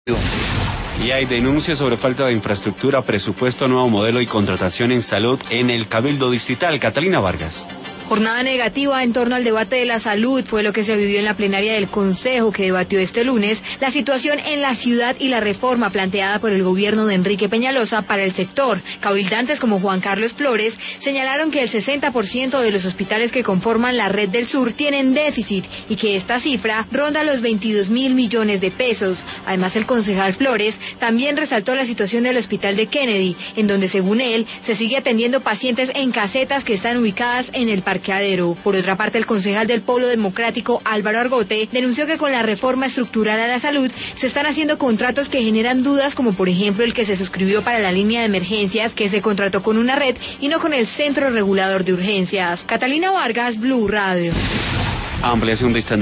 Y hay denuncias sobre falta de infraestructura, presupuesto, nuevo modelo y contratación en salud en el Cabildo Distrital. Catalina Vargas. Jornada negativa en torno al debate de la salud fue lo que se vivió en la plenaria del Consejo, que debatió este lunes la situación en la ciudad y la reforma planteada por el gobierno de Enrique Peñalosa para el sector. Cabildantes como Juan Carlos Flores señalaron que el 60% de los hospitales que conforman la red del sur tienen déficit y que esta cifra ronda los 22.000 millones de pesos. Además, el concejal Flores también resaltó la situación del hospital de Kennedy, en donde según él se sigue atendiendo pacientes en casetas que están ubicadas en el parqueadero. Por otra parte, el concejal del Polo Democrático, Álvaro Argote, denunció que con la reforma estructural a la salud se están haciendo contratos que generan dudas, como por ejemplo el que se suscribió para la línea de emergencias, que se contrató con una red y no con el Centro Regulador de Urgencias. Catalina Vargas, Blue Radio. Ampliación de esta